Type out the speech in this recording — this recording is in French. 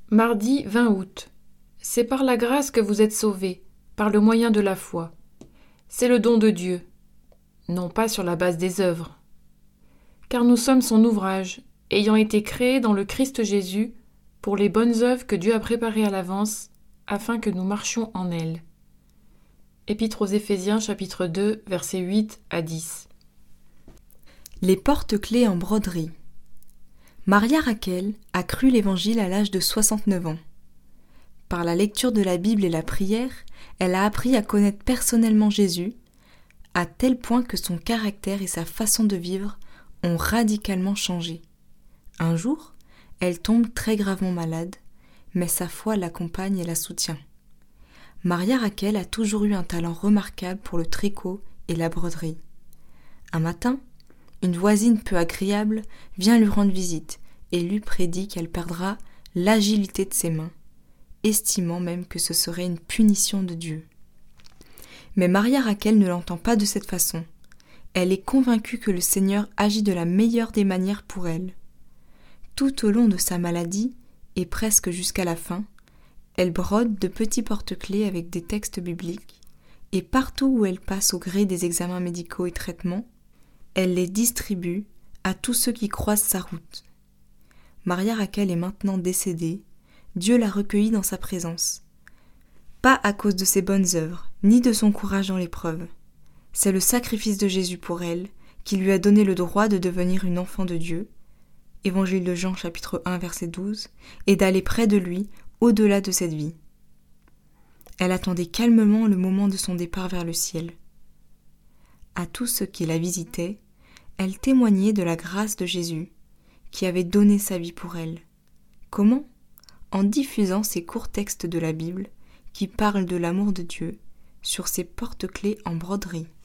Mardi 20 août. C'est par la grâce que vous êtes sauvés, par le moyen de la foi. C'est le don de Dieu, non pas sur la base des œuvres. Car nous sommes son ouvrage, ayant été créés dans le Christ Jésus, pour les bonnes œuvres que Dieu a préparées à l'avance, afin que nous marchions en elles. Épître aux Éphésiens, chapitre 2, versets 8 à 10. Les porte-clés en broderie. Maria Raquel a cru l'Évangile à l'âge de 69 ans. Par la lecture de la Bible et la prière, elle a appris à connaître personnellement Jésus, à tel point que son caractère et sa façon de vivre ont radicalement changé. Un jour, elle tombe très gravement malade, mais sa foi l'accompagne et la soutient. Maria Raquel a toujours eu un talent remarquable pour le tricot et la broderie. Un matin, une voisine peu agréable vient lui rendre visite et lui prédit qu'elle perdra l'agilité de ses mains, estimant même que ce serait une punition de Dieu. Mais Maria Raquel ne l'entend pas de cette façon. Elle est convaincue que le Seigneur agit de la meilleure des manières pour elle. Tout au long de sa maladie, et presque jusqu'à la fin, elle brode de petits porte-clés avec des textes bibliques, et partout où elle passe au gré des examens médicaux et traitements, elle les distribue à tous ceux qui croisent sa route. Maria Raquel est maintenant décédée, Dieu l'a recueillie dans sa présence. Pas à cause de ses bonnes œuvres, ni de son courage dans l'épreuve. C'est le sacrifice de Jésus pour elle, qui lui a donné le droit de devenir une enfant de Dieu, Évangile de Jean chapitre 1 verset 12, et d'aller près de lui au-delà de cette vie. Elle attendait calmement le moment de son départ vers le ciel. À tous ceux qui la visitaient, elle témoignait de la grâce de Jésus, qui avait donné sa vie pour elle. Comment ? En diffusant ces courts textes de la Bible qui parlent de l'amour de Dieu sur ses porte-clés en broderie.